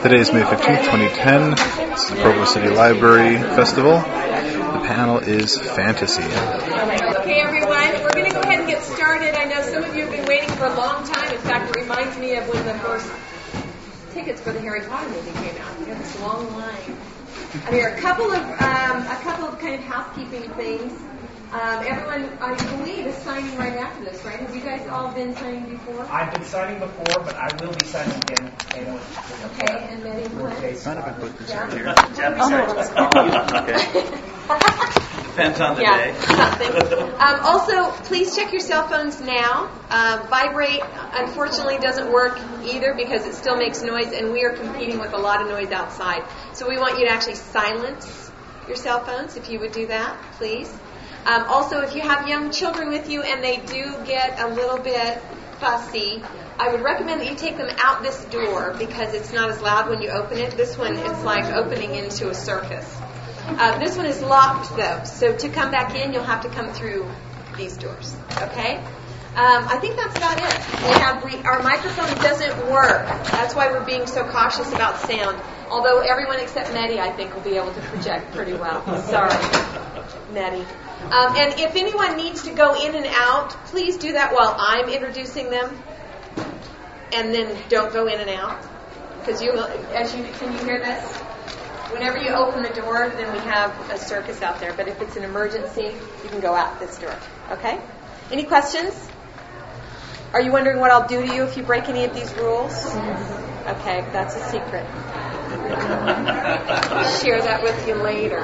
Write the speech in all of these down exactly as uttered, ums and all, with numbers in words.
Today is May fifteenth, twenty ten. It's the Provo City Library Festival. The panel is Fantasy. Okay, everyone, we're going to go ahead and get started. I know some of you have been waiting for a long time. In fact, it reminds me of when the first tickets for the Harry Potter movie came out. We had this long line. And there are a couple of um, a couple of kind of housekeeping things. Um, everyone, I believe, is signing right after this, right? Have you guys all been signing before? I've been signing before, but I will be signing again. Okay, and then in what? Depends on the yeah, day. something. Um, also, please check your cell phones now. Um, vibrate, unfortunately, doesn't work either because it still makes noise, and we are competing with a lot of noise outside. So we want you to actually silence your cell phones, if you would do that, please. Um, also, if you have young children with you and they do get a little bit fussy, I would recommend that you take them out this door because it's not as loud when you open it. This one is like opening into a circus. Uh, this one is locked, though, so to come back in, you'll have to come through these doors, okay? Um, I think that's about it. We have we, our microphone doesn't work. That's why we're being so cautious about sound. Although everyone except Mehdi, I think, will be able to project pretty well. Sorry, Mehdi. Um, and if anyone needs to go in and out, please do that while I'm introducing them. And then don't go in and out. Because you, as you, can you hear this? Whenever you open the door, then we have a circus out there. But if it's an emergency, you can go out this door. Okay? Any questions? Are you wondering what I'll do to you if you break any of these rules? Okay, that's a secret. I'll share that with you later.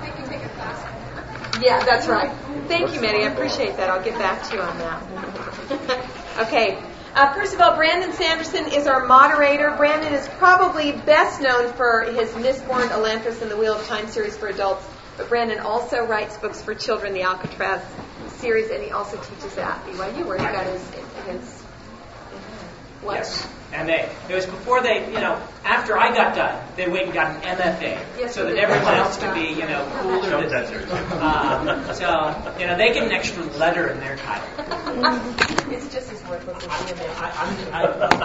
Yeah, that's right. Thank you, Mehdi. I appreciate that. I'll get back to you on that. Okay. Uh, first of all, Brandon Sanderson is our moderator. Brandon is probably best known for his Mistborn, Elantris, and the Wheel of Time series for adults. But Brandon also writes books for children, the Alcatraz series, and he also teaches at B Y U, where he got his, his what? Yes, M A. It was before they, you know, after I got done, they went and got an M F A, yes, so that everyone else could be, you know, cooler. Um, so, you know, they get an extra letter in their title. It's just as worthless as the M A. I,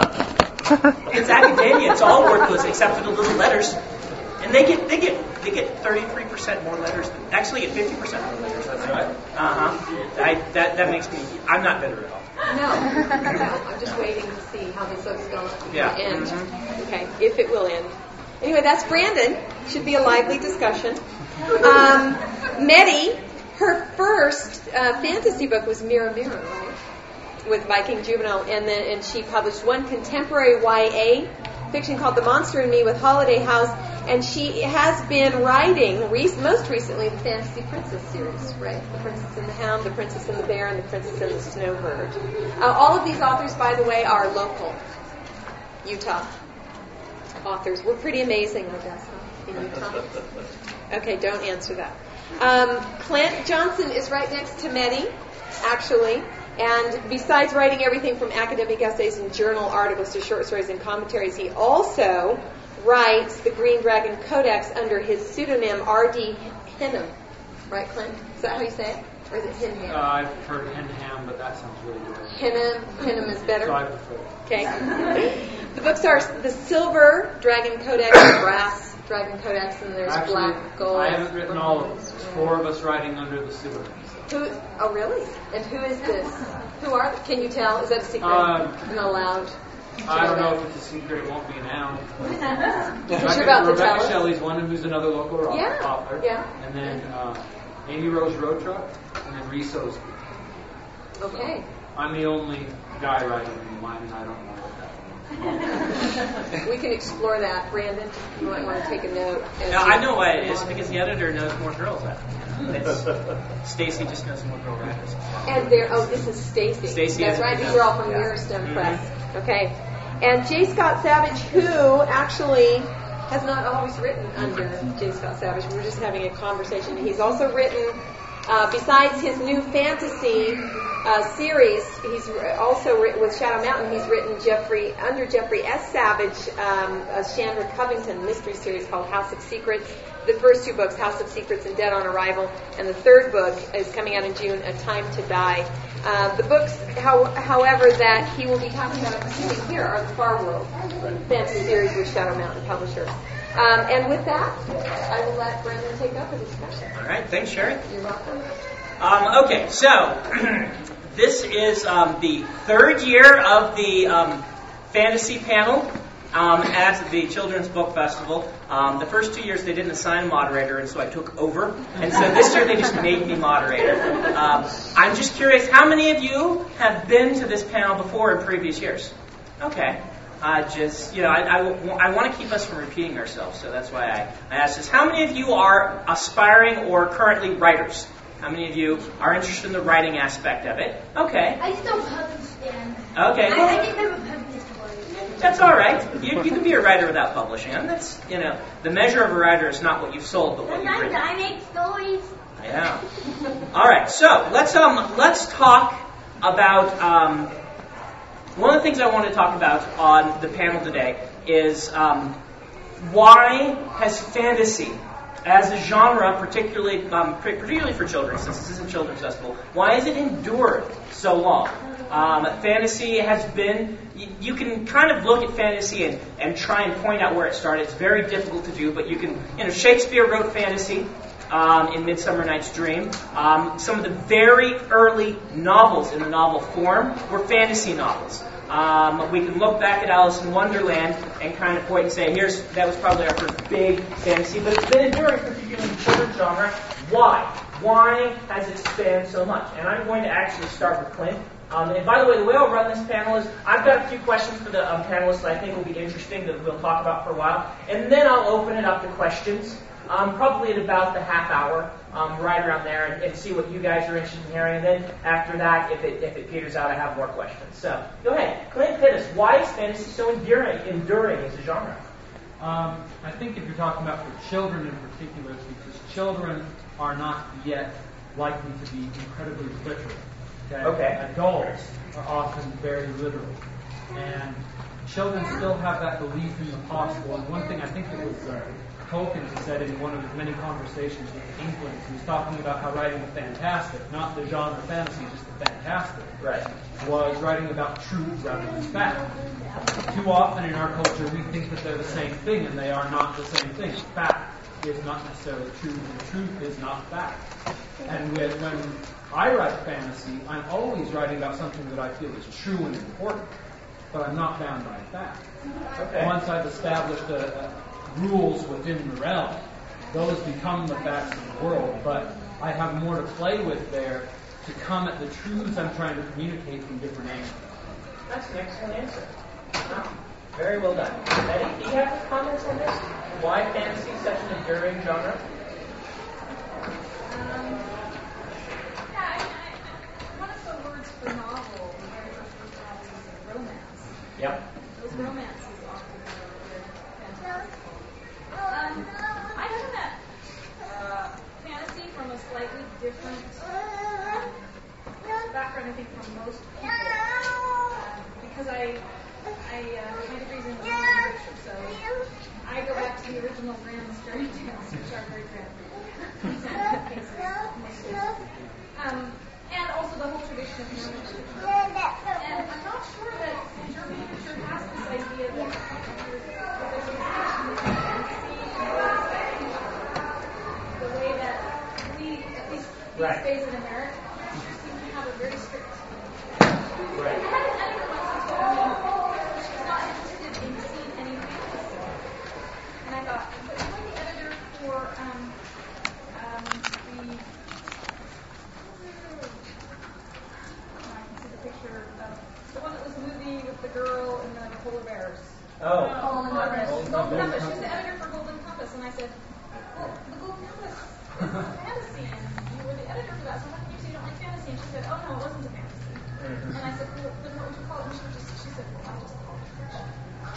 I, it's academia. It's all worthless except for the little letters. And they get they get they get thirty-three percent more letters. Than, actually, get fifty percent more letters. That's right. Uh huh. I that that makes me. I'm not bitter at all. No, no. I'm just waiting to see how this book's going to yeah. end. Mm-hmm. Okay, if it will end. Anyway, that's Brandon. Should be a lively discussion. Um, Mehdi, her first uh, fantasy book was Mirror Mirror, right? With Viking Juvenile, and then and she published one contemporary Y A fiction called The Monster in Me with Holiday House, and she has been writing re- most recently the Fantasy Princess series, right? The Princess and the Hound, the Princess and the Bear, and the Princess and the Snowbird. Uh, all of these authors, by the way, are local Utah authors. We're pretty amazing, I guess, huh, in Utah. Okay, don't answer that. Um, Clint Johnson is right next to Mehdi, actually. And besides writing everything from academic essays and journal articles to short stories and commentaries, he also writes the Green Dragon Codex under his pseudonym R D Henham. Right, Clint? Is that how you say it? Or is it Henham? Uh, I've heard Henham, but that sounds really good. Henham, Henham is better? So I prefer it. Okay. The books are the Silver Dragon Codex, the Brass Dragon Codex, and there's Actually, Black Gold. I haven't written all of them. There's four of us writing under the silver. Who? Oh, really? And who is this? Who are? Can you tell? Is that a secret? Um, Not allowed. I don't know if it's a secret. It won't be announced. Because you're about to tell Rebecca us. Shelley's one, who's another local Yeah, author. yeah. And then uh, Amy Rose Road Truck, and then Reese Osby. Okay. So I'm the only guy writing in mine, and I don't know what that means. We can explore that, Brandon. You might want to take a note. No, I know why it is because the editor knows more girls. It's Stacy just knows more girl writers. And there, oh, this is Stacy. Stacy. That's right. These are all from yeah. Mirrorstone Mm-hmm. Press. Okay. And J. Scott Savage, who actually has not always written under J. Scott Savage. We were just having a conversation. He's also written, uh, besides his new fantasy uh, series, he's also written with Shadow Mountain. He's written Jeffrey under Jeffrey S. Savage, um, a Chandra Covington mystery series called House of Secrets. the first two books, House of Secrets and Dead on Arrival, and the third book is coming out in June, A Time to Die. Uh, the books, how, however, that he will be talking about here are the Far World fantasy series with Shadow Mountain Publishers. Um, and with that, I will let Brendan take up the discussion. All right, thanks, Sherry. You're welcome. Um, okay, so this is um, the third year of the um, fantasy panel um, at the Children's Book Festival. Um, the first two years they didn't assign a moderator, and so I took over. And so this year they just made me moderator. Um, I'm just curious, how many of you have been to this panel before in previous years? Okay. Uh, just, you know, I, I, I want to keep us from repeating ourselves, so that's why I, I asked this. How many of you are aspiring or currently writers? How many of you are interested in the writing aspect of it? Okay. I still understand. Okay. I, I think I'm a published writer. That's all right. You, you can be a writer without publishing. And that's, you know, the measure of a writer is not what you've sold, but what you've Sometimes written. I make stories. Yeah. All right. So let's um let's talk about um one of the things I want to talk about on the panel today is um, why has fantasy as a genre, particularly um, particularly for children, since this is a children's festival, why has it endured so long? Um, fantasy has been, you, you can kind of look at fantasy and, and try and point out where it started. It's very difficult to do, but you can, you know, Shakespeare wrote fantasy um, in Midsummer Night's Dream. Um, some of the very early novels in the novel form were fantasy novels. Um, we can look back at Alice in Wonderland and kind of point and say, here's that was probably our first big fantasy, but it's been enduring, particularly in the children's genre. Why? Why has it spanned so much? And I'm going to actually start with Clint. Um, and by the way, the way I'll run this panel is I've got a few questions for the um, panelists that I think will be interesting that we'll talk about for a while, and then I'll open it up to questions, um, probably at about the half hour, um, right around there, and, and see what you guys are interested in hearing. And then after that, if it if it peters out, I have more questions. So go ahead, Clint, hit us. Why is fantasy so enduring, enduring as a genre? Um, I think if you're talking about for children in particular, it's because children are not yet likely to be incredibly literal. Okay? Okay. Adults are often very literal. And children still have that belief in the possible. And one thing I think it was uh, Tolkien who said in one of his many conversations with the Inklings, he was talking about how writing the fantastic, not the genre fantasy, just the fantastic, Right. was writing about truth rather than fact. Too often in our culture we think that they're the same thing, and they are not the same thing. Fact is not necessarily truth, and truth is not fact. And with, when I write fantasy, I'm always writing about something that I feel is true and important, but I'm not bound by fact. Okay. Once I've established a, a rules within the realm, those become the facts of the world, but I have more to play with there to come at the truths I'm trying to communicate from different angles. That's an excellent answer. Wow. Very well done. Betty, do you have any comments on this? Why fantasy is such an enduring genre? Um, yeah, I, I, one of the words for novel, the very first word for novel is romance. Yep. Those romances often are very fantastic. Um, I have met uh, fantasy from a slightly different uh, background, I think, from most people. Uh, because I, I uh, my degree's in literature, so I go back to the original Grimm's fairy tales, which are very grand. Um, and also the whole tradition of German literature. And I'm not sure that German literature has this idea that there's a connection between fantasy and the way that we, at least these Right. days in America, seem to have a very strict. Right. I had an editor once who told me she's not interested in seeing any fantasy. And I thought, but you're the editor for um, um, the. I can see the picture of the one that was the movie with the girl and the polar bears. Oh. Golden Compass. Golden Compass. She's the editor for Golden Compass, and I said, well, the Golden Compass is fantasy, and you were the editor for that, so how can you say you don't like fantasy? And she said, oh no, it wasn't a fantasy. Mm-hmm. And I said, well, then what would you call it? And she just, she said, well, I just call it fiction.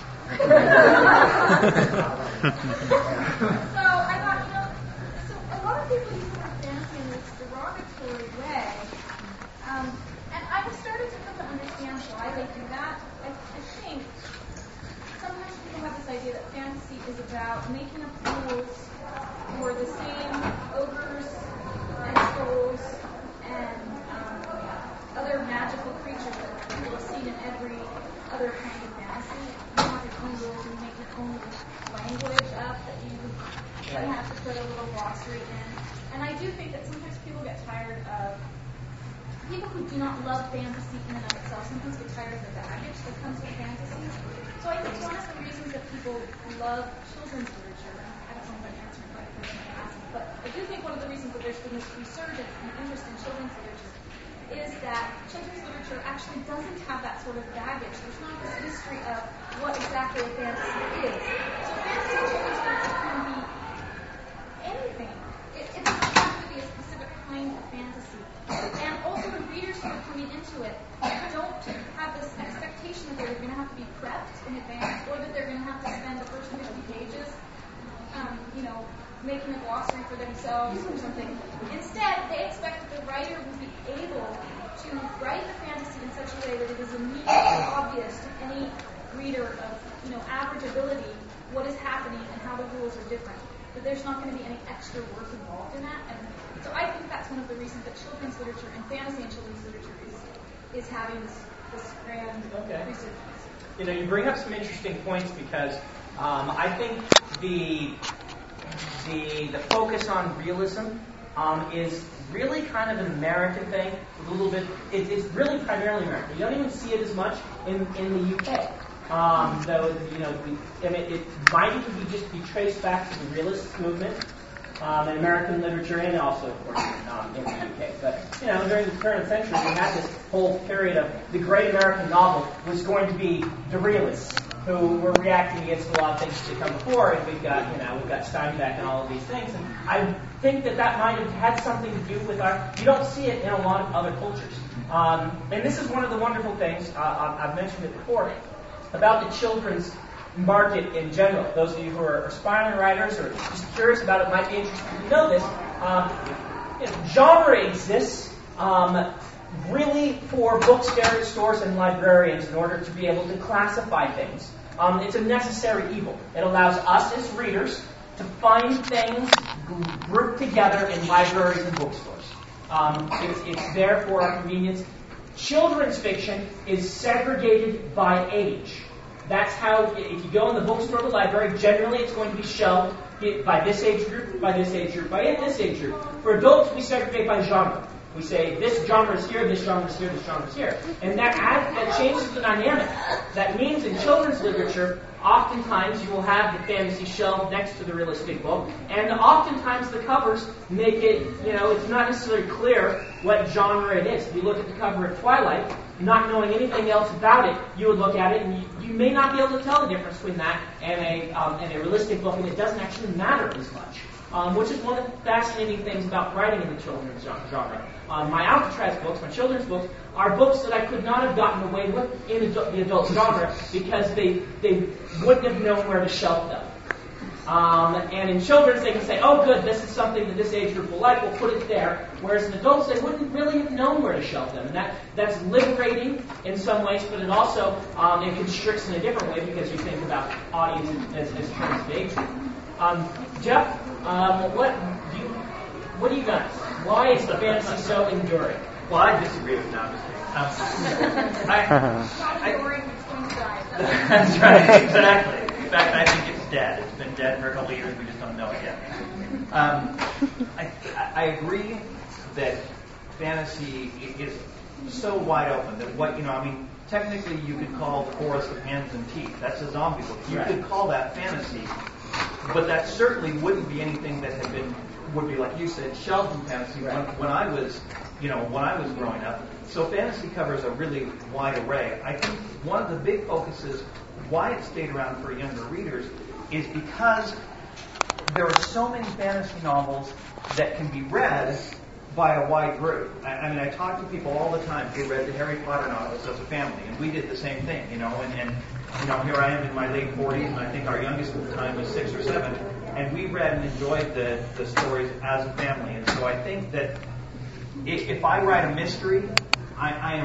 So I thought, you know, so a lot of people use the word fantasy in this derogatory way, um, and I was starting to come to understand why they do that. I, I think sometimes people have this this idea that fantasy is about making up rules for the same ogres and trolls and um, other magical creatures that people have seen in every other kind of fantasy. You have your own rules and you make your own language up that you, you have to put a little glossary in. And I do think that sometimes people get tired of, people who do not love fantasy in and of itself sometimes get tired of the baggage that comes with fantasy. So I think one of the reasons that people love children's literature, I don't know if I'm answering the right question to ask, but I do think one of the reasons that there's been this resurgence in interest in children's literature is that children's literature actually doesn't have that sort of baggage. There's not this history of what exactly a fantasy is. So fantasy children's literature can be anything. It, it doesn't have to be a specific kind of fantasy. And also the readers who are coming into it don't have this expectation that they're going to have to be prepped in advance or that they're going to have to spend the first fifty pages, um, you know, making a glossary for themselves or something. Instead, they expect that the writer will be able to write the fantasy in such a way that it is immediately obvious to any reader of, you know, average ability what is happening and how the rules are different. That there's not going to be any extra work involved in that. And so I think that's one of the reasons that children's literature and fantasy and children's literature is is having this, this grand okay. resurgence. You know, you bring up some interesting points because um, I think the the the focus on realism um, is really kind of an American thing. With a little bit, it, it's really primarily American. You don't even see it as much in, in the U K. Um, though, you know, we, I mean, it might even be just be traced back to the realist movement um, in American literature and also, of course, um, in the U K. But, you know, during the turn of the century, we had this whole period of the great American novel was going to be the realists who were reacting against a lot of things that come before. And we've got, you know, we've got Steinbeck and all of these things. And I think that that might have had something to do with our, you don't see it in a lot of other cultures. Um, and this is one of the wonderful things, uh, I've mentioned it before, about the children's market in general. Those of you who are aspiring writers or just curious about it might be interested to know this. Um, you know, genre exists um, really for bookstores and librarians in order to be able to classify things. Um, it's a necessary evil. It allows us as readers to find things grouped together in libraries and bookstores. Um, it's, it's there for our convenience. Children's fiction is segregated by age. That's how, if you go in the bookstore or the library, generally it's going to be shelved by this age group, by this age group, by this age group. For adults, we segregate by genre. We say, this genre is here, this genre is here, this genre is here. And that adds, that changes the dynamic. That means in children's literature, oftentimes you will have the fantasy shelved next to the realistic book, and oftentimes the covers make it, you know, it's not necessarily clear what genre it is. If you look at the cover of Twilight, not knowing anything else about it, you would look at it and you, you may not be able to tell the difference between that and a, um, and a realistic book, and it doesn't actually matter as much. Um, which is one of the fascinating things about writing in the children's genre. Um, my Alcatraz books, my children's books, are books that I could not have gotten away with in adu- the adult genre because they, they wouldn't have known where to shelf them. Um, and in children's, they can say, oh, good, this is something that this age group will like, we'll put it there. Whereas in adults, they wouldn't really have known where to shelf them. And that, that's liberating in some ways, but it also um, it constricts in a different way because you think about audience as, as terms of age group. Um, Jeff, um, what do you, what do you got? Why is the fantasy so enduring? Well, I disagree with that. Um, I, I, that's right, exactly. In fact, I think it's dead. It's been dead for a couple of years. We just don't know it yet. Um, I, I agree that fantasy is so wide open that what you know. I mean, technically, you could call The Forest of Hands and Teeth. That's a zombie book. You right. could call that fantasy. But that certainly wouldn't be anything that had been, would be like you said, shelved in fantasy right. when, when I was, you know, when I was growing up. So fantasy covers a really wide array. I think one of the big focuses why it stayed around for younger readers is because there are so many fantasy novels that can be read by a wide group. I, I mean, I talk to people all the time who read the Harry Potter novels as a family, and we did the same thing, you know, and, and you know, here I am in my late forties, and I think our youngest at the time was six or seven, and we read and enjoyed the, the stories as a family. And so I think that if, if I write a mystery, I, I am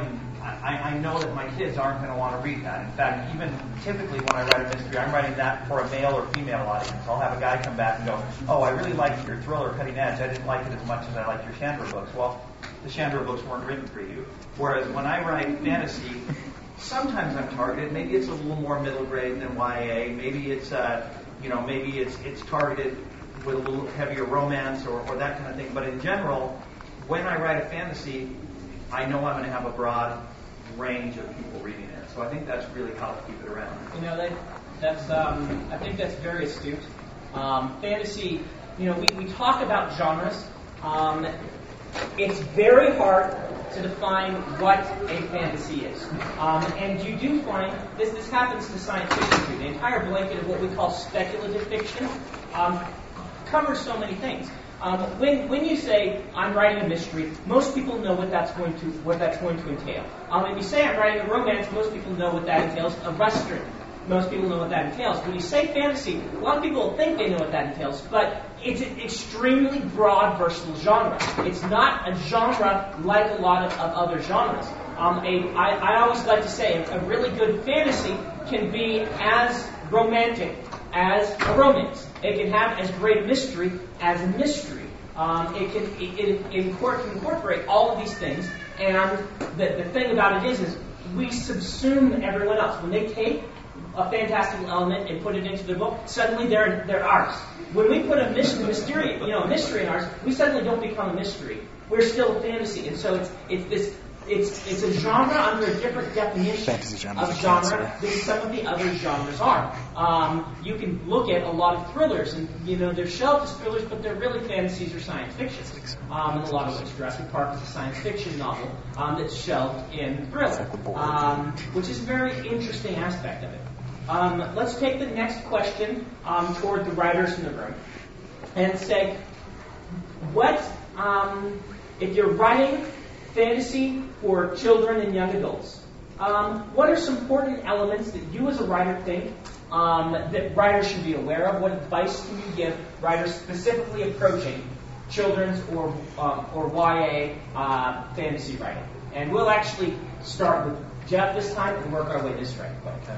I, I know that my kids aren't going to want to read that. In fact, even typically when I write a mystery, I'm writing that for a male or female audience. I'll have a guy come back and go, oh, I really liked your thriller Cutting Edge. I didn't like it as much as I liked your Chandra books. Well, the Chandra books weren't written for you. Whereas when I write fantasy, sometimes I'm targeted. Maybe it's a little more middle grade than Y A. Maybe it's, uh, you know, maybe it's it's targeted with a little heavier romance or, or that kind of thing. But in general, when I write a fantasy, I know I'm going to have a broad range of people reading it. So I think that's really how to keep it around. You know, that, that's um, I think that's very astute. Um, fantasy, you know, we, we talk about genres. Um, it's very hard to define what a fantasy is. Um, and you do find, this this happens to science fiction too. The entire blanket of what we call speculative fiction um, covers so many things. Um, when when you say I'm writing a mystery, most people know what that's going to what that's going to entail. Um, if you say I'm writing a romance, most people know what that entails. A western, most people know what that entails. When you say fantasy, a lot of people think they know what that entails, but it's an extremely broad, versatile genre. It's not a genre like a lot of, of other genres. Um, a, I, I always like to say a really good fantasy can be as romantic as a romance. It can have as great a mystery as a mystery. Um, it can it, it, it incorporate all of these things, and the, the thing about it is, is we subsume everyone else. When they take a fantastical element and put it into their book, suddenly they're they're ours. When we put a mystery, mystery, you know, a mystery in ours, we suddenly don't become a mystery. We're still a fantasy, and so it's it's this. It's it's a genre under a different definition of genre than some of the other genres are. Um, you can look at a lot of thrillers, and you know they're shelved as thrillers, but they're really fantasies or science fiction. Um, in a lot of ways, Jurassic Park is a science fiction novel um, that's shelved in thriller, um, which is a very interesting aspect of it. Um, let's take the next question um, toward the writers in the room and say, what um, if you're writing fantasy for children and young adults? Um, what are some important elements that you as a writer think um, that writers should be aware of? What advice can you give writers specifically approaching children's or um, or Y A uh, fantasy writing? And we'll actually start with Jeff this time and work our way this way. Okay.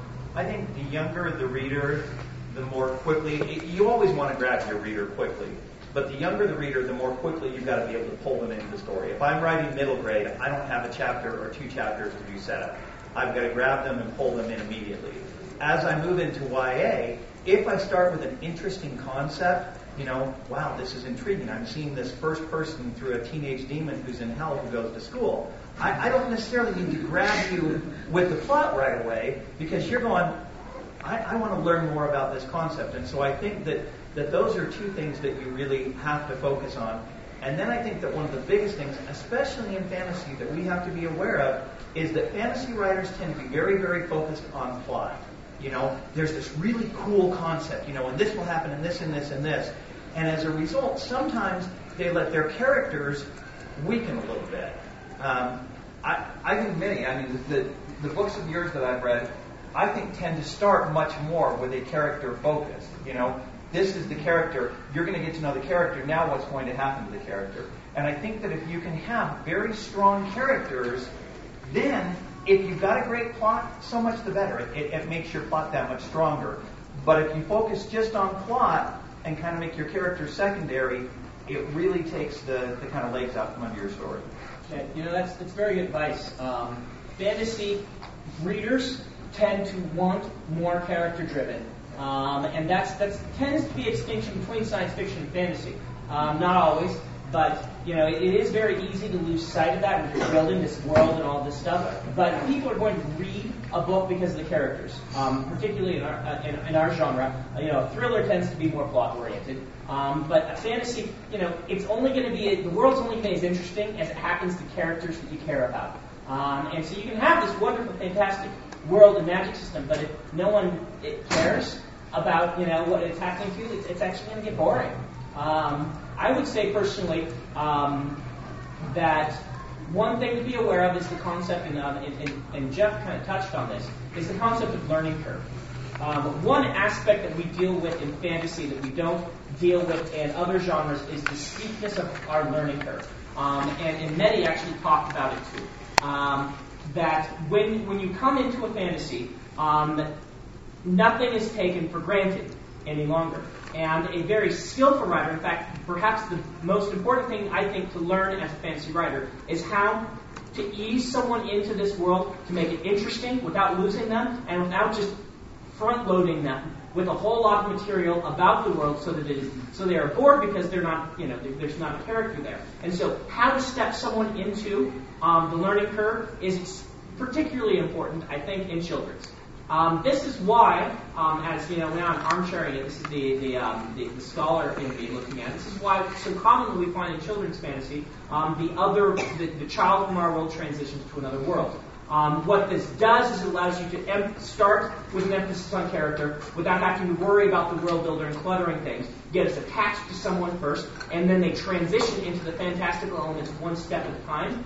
I think the younger the reader, the more quickly, you always want to grab your reader quickly. But the younger the reader, the more quickly you've got to be able to pull them into the story. If I'm writing middle grade, I don't have a chapter or two chapters to do setup. I've got to grab them and pull them in immediately. As I move into Y A, if I start with an interesting concept, you know, wow, this is intriguing. I'm seeing this first person through a teenage demon who's in hell who goes to school. I, I don't necessarily need to grab you with the plot right away because you're going, I, I want to learn more about this concept. And so I think that that those are two things that you really have to focus on. And then I think that one of the biggest things, especially in fantasy, that we have to be aware of is that fantasy writers tend to be very, very focused on plot. You know, there's this really cool concept, you know, and this will happen and this and this and this. And as a result, sometimes they let their characters weaken a little bit. Um, I, I think many, I mean, the, the books of yours that I've read, I think tend to start much more with a character focus, you know. This is the character. You're going to get to know the character. Now what's going to happen to the character? And I think that if you can have very strong characters, then if you've got a great plot, so much the better. It, it makes your plot that much stronger. But if you focus just on plot and kind of make your characters secondary, it really takes the, the kind of legs out from under your story. Okay. You know, that's, that's very good advice. Um, fantasy readers tend to want more character-driven. Um, and that's that tends to be a distinction between science fiction and fantasy. Um, not always, but you know, it, it is very easy to lose sight of that when you're building this world and all this stuff. But people are going to read a book because of the characters, um, particularly in our uh, in, in our genre. You know, thriller tends to be more plot oriented, um, but fantasy, you know, it's only going to be the world's only going to be as interesting as it happens to characters that you care about. Um, and so you can have this wonderful, fantastic world and magic system, but if no one it cares about, you know, what it's happening to, it's, it's actually going to get boring. Um, I would say personally um, that one thing to be aware of is the concept, and, uh, and, and, and Jeff kind of touched on this, is the concept of learning curve. Um, one aspect that we deal with in fantasy that we don't deal with in other genres is the steepness of our learning curve. Um, and, and Mehdi actually talked about it too. Um, that when when you come into a fantasy, um, nothing is taken for granted any longer. And a very skillful writer, in fact, perhaps the most important thing I think to learn as a fantasy writer is how to ease someone into this world, to make it interesting without losing them and without just front-loading them with a whole lot of material about the world so that it is, so they are bored because they're not, you know, there's not a character there. And so how to step someone into um, the learning curve is particularly important, I think, in children's. Um, this is why, um, as you know, now I'm armchairing it. This is the the, um, the the scholar in me looking at it. This is why so commonly we find in children's fantasy um, the other the, the child from our world transitions to another world. Um, what this does is it allows you to em- start with an emphasis on character without having to worry about the world builder and cluttering things. Get us attached to someone first, and then they transition into the fantastical elements one step at a time.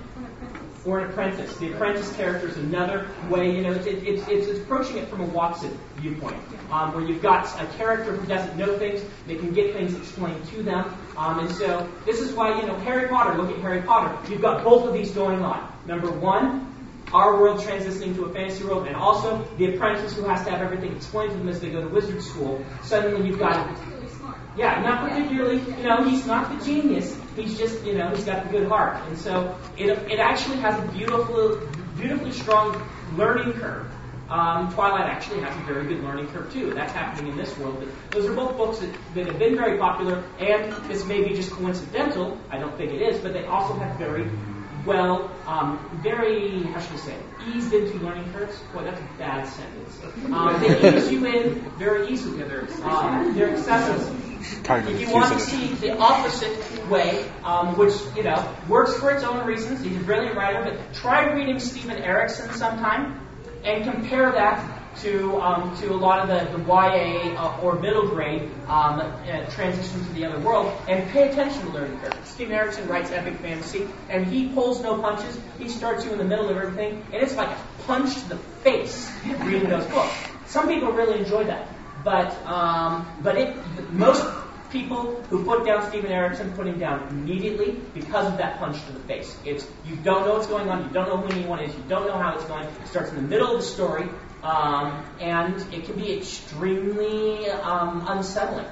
Or an apprentice. The apprentice character is another way, you know, it, it, it's, it's approaching it from a Watson viewpoint, um, where you've got a character who doesn't know things, they can get things explained to them, um, and so this is why, you know, Harry Potter, look at Harry Potter, you've got both of these going on. Number one, our world transitioning to a fantasy world, and also the apprentice who has to have everything explained to them as they go to wizard school. Suddenly you've got... Yeah, not particularly, you know, he's not the genius. He's just, you know, he's got the good heart. And so it it actually has a beautiful, beautifully strong learning curve. Um, Twilight actually has a very good learning curve, too. That's happening in this world. But those are both books that, that have been very popular, and this may be just coincidental. I don't think it is, but they also have very well, um, very, how should I say, eased into learning curves. Boy, that's a bad sentence. Um, they ease you in very easily. Um, they're accessible. If you want to see the opposite way, um, which, you know, works for its own reasons, he's a brilliant writer, but try reading Stephen Erickson sometime and compare that to um, to a lot of the, the Y A uh, or middle grade um, uh, transition to the other world, and pay attention to learning curve. Stephen Erickson writes epic fantasy, and he pulls no punches. He starts you in the middle of everything, and it's like a punch to the face reading those books. Some people really enjoy that. But um, but it, most people who put down Stephen Erickson put him down immediately because of that punch to the face. It's you don't know what's going on, you don't know who anyone is, you don't know how it's going. It starts in the middle of the story, um, and it can be extremely um, unsettling.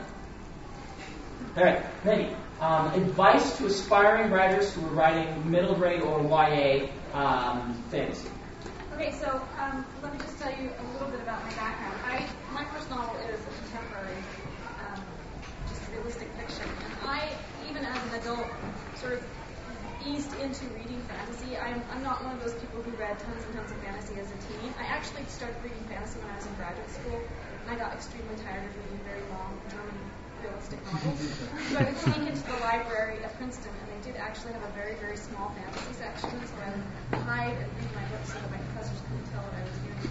All right, Betty. Um, advice to aspiring writers who are writing middle grade or Y A um, fantasy. Okay, so um, let me just tell you a little bit about my background. I, my first novel is a contemporary, um, just realistic fiction. And I, even as an adult, sort of eased into reading fantasy. I'm, I'm not one of those people who read tons and tons of fantasy as a teen. I actually started reading fantasy when I was in graduate school, and I got extremely tired of reading very long German realistic novels. So I would sneak into the library at Princeton, and they did actually have a very, very small fantasy section, so I would hide and read my books so that my professors couldn't tell what I was doing.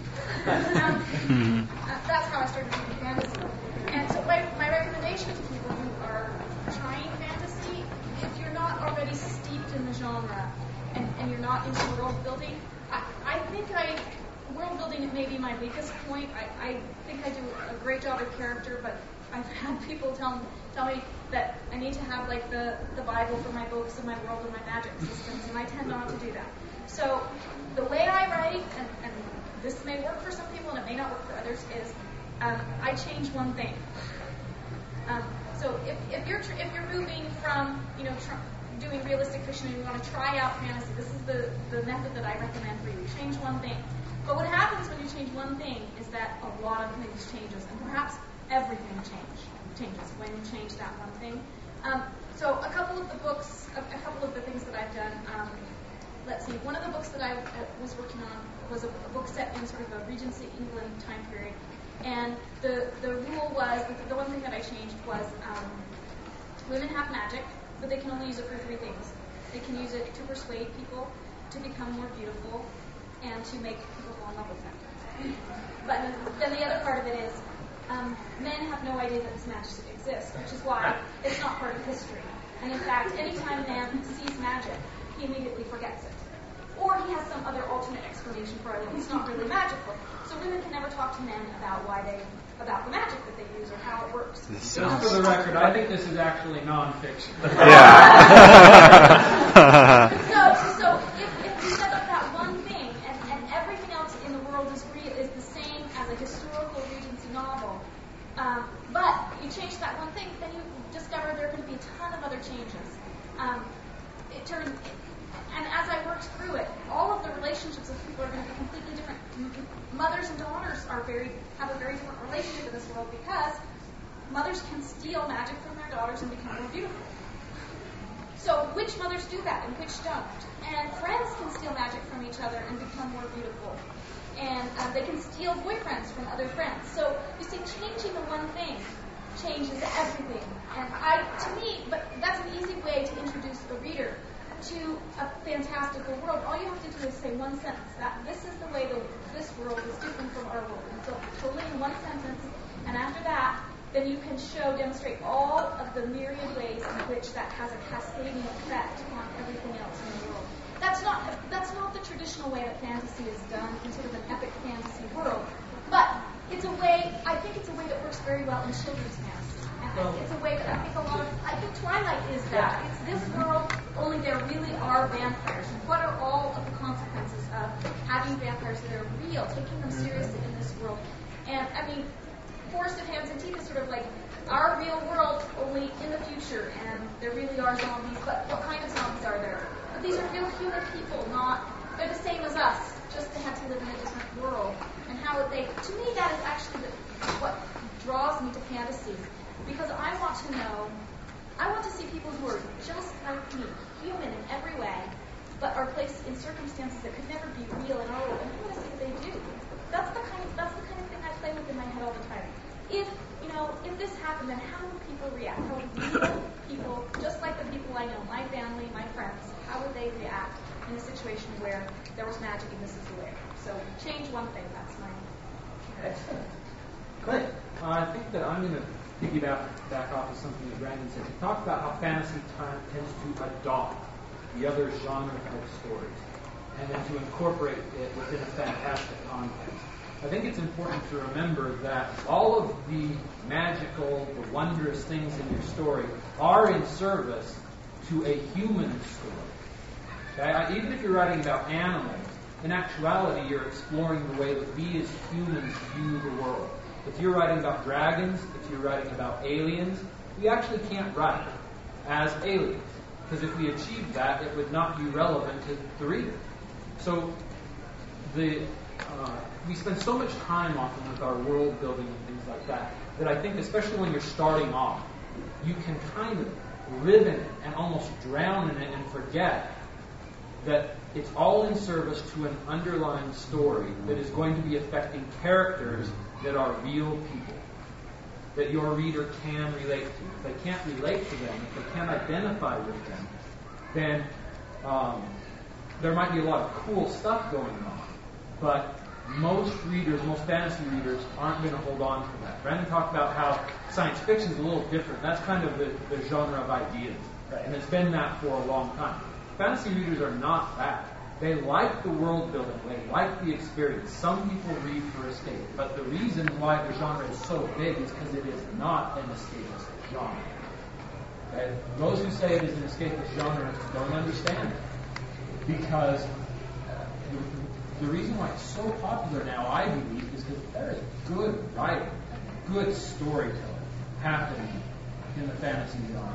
um, uh, that's how I started reading fantasy. And so my, my recommendation to people who are trying fantasy, if you're not already steeped in the genre and, and you're not into world building, I, I think I... World building may be my weakest point. I, I think I do a great job of character, but I've had people tell me, tell me that I need to have like the, the Bible for my books and my world and my magic systems, and I tend not to do that. So the way I write, and, and this may work for some people and it may not work for others, is um, I change one thing. Um, so if, if you're tr- if you're moving from you know tr- doing realistic fiction and you want to try out fantasy, this is the, the method that I recommend for you. Change one thing. But what happens when you change one thing is that a lot of things changes, and perhaps everything change, changes when you change that one thing. Um, so a couple of the books, a, a couple of the things that I've done, um, let's see, one of the books that I uh, was working on was a, a book set in sort of a Regency England time period, and the, the rule was, the, the one thing that I changed was um, women have magic, but they can only use it for three things. They can use it to persuade people to become more beautiful, and to make people fall in love with them. But then the other part of it is, um, men have no idea that this magic exists, which is why it's not part of history. And in fact, anytime a man sees magic, he immediately forgets it. Or he has some other alternate explanation for it, and it's not really magical. So women can never talk to men about why they, about the magic that they use or how it works. Just for the record, I think this is actually nonfiction. Yeah. so, so if, if you set up that one thing, and, But you change that one thing, then you discover there are going to be a ton of other changes. Um, it turns, and as I worked through it, all of the relationships of people are going to be completely different. Mothers and daughters are very have a very different relationship in this world because mothers can steal magic from their daughters and become more beautiful. So which mothers do that and which don't? And friends can steal magic from each other and become more beautiful. And uh, they can steal boyfriends from other friends. So you see, changing the one thing changes everything. And I, to me, but that's an easy way to introduce the reader to a fantastical world. All you have to do is say one sentence. That this is the way the, this world is different from our world. And so totally in one sentence. And after that, then you can show, demonstrate all of the myriad ways in which that has a cascading effect on everything else in the world. That's not that's not the traditional way that fantasy is done in sort of an epic fantasy world, but it's a way. I think it's a way that works very well in children's fantasy. And it's a way that I think a lot of. I think Twilight is that. It's this world, only there really are vampires. And what are all of the consequences of having vampires that are real, taking them seriously in this world? And I mean, Forest of Hands and Teeth is sort of like our real world, only in the future, and there really are zombies, but what kind of zombies are there? But these are real human people, not, they're the same as us, just they had to live in a different world. And how would they, to me that is actually the, what draws me to fantasy, because I want to know, I want to see people who are just like me, human in every way, but are placed in circumstances that could never be real at all, and I want to see what they do. That's the kind of, that's the kind of thing I play with in my head all the time. If, you know, if this happened, then how would people react? How would real people, just like the people I know, my family, my friends, how would they react in a situation where there was magic and this is the way? So change one thing, that's my... Excellent. Clint? Uh, I think that I'm going to piggyback back off of something that Brandon said. He talked about how fantasy time tends to adopt the other genre type stories and then to incorporate it within a fantastic context. I think it's important to remember that all of the magical, the wondrous things in your story are in service to a human story. Okay? Even if you're writing about animals, in actuality you're exploring the way that we as humans view the world. If you're writing about dragons, if you're writing about aliens, we actually can't write as aliens. Because if we achieved that, it would not be relevant to the reader. So the uh, we spend so much time often with our world building and things like that, that I think, especially when you're starting off, you can kind of live in it and almost drown in it and forget that it's all in service to an underlying story that is going to be affecting characters that are real people, that your reader can relate to. If they can't relate to them, if they can't identify with them, then um, there might be a lot of cool stuff going on, but most readers, most fantasy readers, aren't going to hold on to that. Brandon talked about how science fiction is a little different. That's kind of the, the genre of ideas, right? And it's been that for a long time. Fantasy readers are not that. They like the world building. They like the experience. Some people read for escape. But the reason why the genre is so big is because it is not an escapist genre. Okay? Those who say it is an escapist genre don't understand it. Because the reason why it's so popular now, I believe, is because there is good writing and good storytelling happening in the fantasy genre.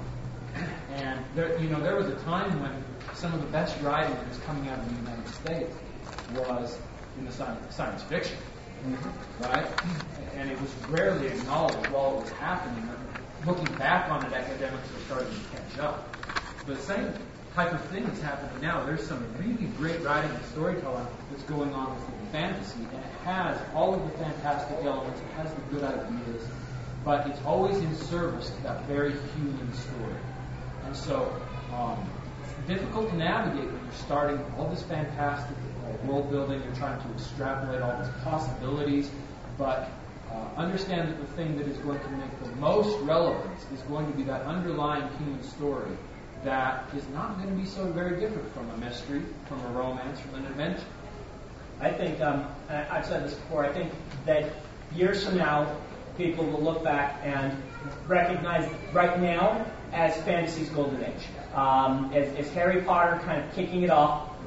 And there, you know, there was a time when some of the best writing that was coming out of the United States was in the science, science fiction, mm-hmm. right? And it was rarely acknowledged while it was happening. Looking back on it, academics are starting to catch up. The same type of thing is happening now. There's some really great writing and storytelling that's going on within fantasy, and it has all of the fantastic elements, it has the good ideas, but it's always in service to that very human story. And so, um, it's difficult to navigate when you're starting all this fantastic uh, world building, you're trying to extrapolate all these possibilities, but uh, understand that the thing that is going to make the most relevance is going to be that underlying human story that is not going to be so very different from a mystery, from a romance, from an adventure. I think, um, I've said this before, I think that years from now, people will look back and recognize right now as fantasy's golden age. Um, as, as Harry Potter kind of kicking it off,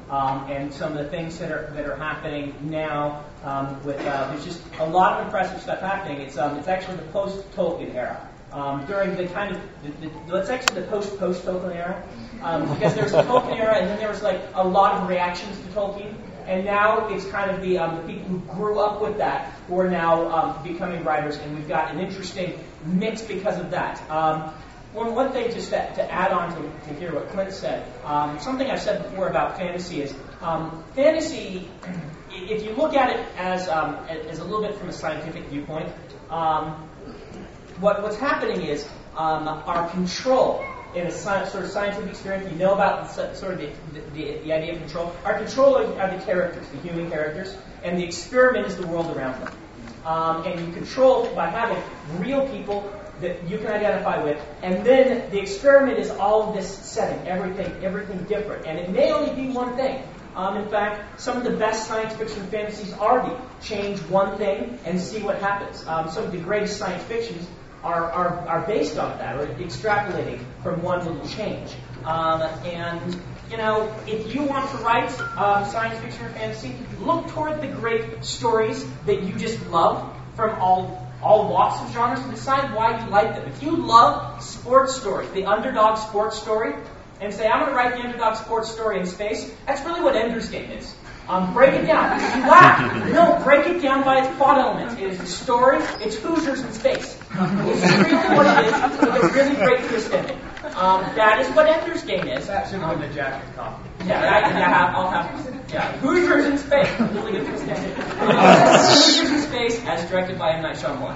um, and some of the things that are that are happening now. Um, with uh, there's just a lot of impressive stuff happening. It's um, it's actually the post-Tolkien era. Um, during the kind of, the, the, let's actually the post-post-Tolkien era, um, because there was the Tolkien era, and then there was like a lot of reactions to Tolkien, and now it's kind of the, um, the people who grew up with that who are now um, becoming writers, and we've got an interesting mix because of that. Um, one, one thing just to, to add on to, to hear what Clint said, um, something I've said before about fantasy is, um, fantasy, if you look at it as, um, as a little bit from a scientific viewpoint, um, What, what's happening is um, our control in a sci- sort of scientific experience. You know about the, sort of the, the, the idea of control. Our control are, are the characters, the human characters, and the experiment is the world around them. Um, and you control by having real people that you can identify with, and then the experiment is all of this setting, everything, everything different, and it may only be one thing. Um, in fact, some of the best science fiction fantasies are the change one thing and see what happens. Um, some of the greatest science fictions are, are, are based on that, or extrapolating from one little change. Um, and, you know, if you want to write um, science fiction or fantasy, look toward the great stories that you just love from all, all walks of genres and decide why you like them. If you love sports stories, the underdog sports story, and say, I'm going to write the underdog sports story in space, that's really what Ender's Game is. Um, break it down. You laugh. No, break it down by its plot elements. It is a story. It's Hoosiers in space. It's really what it is, with a really great twist ending. Um, that is what Ender's Game is. That should have been the jacket copy. Yeah, I, yeah, I'll have. Yeah, Hoosiers in space. Really good twist ending. Uh, Hoosiers in space, as directed by M. Night Shyamalan.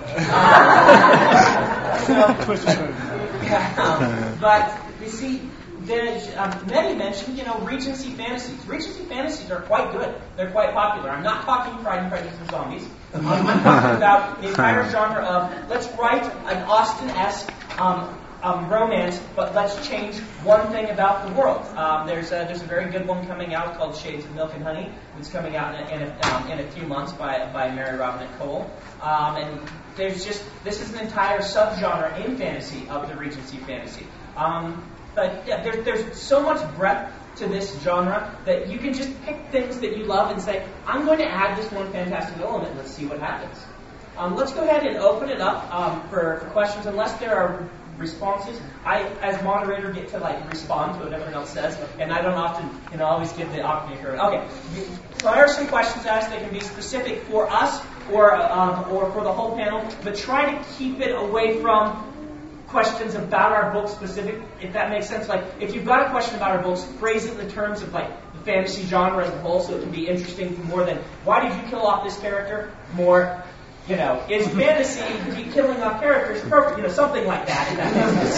Uh, so, yeah, um, but you see. There's, um, many mentioned, you know, Regency fantasies. Regency fantasies are quite good. They're quite popular. I'm not talking Pride and Prejudice and Zombies. Um, I'm talking about the entire genre of let's write an Austen-esque um, um, romance, but let's change one thing about the world. Um, there's a, there's a very good one coming out called Shades of Milk and Honey. It's coming out in a, in a, um, in a few months by by Mary Robinette Cole. Um, and there's just this is an entire subgenre in fantasy of the Regency fantasy. Um, But yeah, there, there's so much breadth to this genre that you can just pick things that you love and say, I'm going to add this one fantastic element. Let's see what happens. Um, let's go ahead and open it up um, for, for questions, unless there are responses. I, as moderator, get to like respond to what everyone else says, and I don't often, you know, always give the opportunity. Okay, so there are some questions asked that can be specific for us or um, or for the whole panel, but try to keep it away from questions about our book specific, if that makes sense. Like, if you've got a question about our books, phrase it in the terms of, like, the fantasy genre as a whole, so it can be interesting more than, why did you kill off this character? More, you know, is fantasy killing off characters appropriate? You know, something like that, if that makes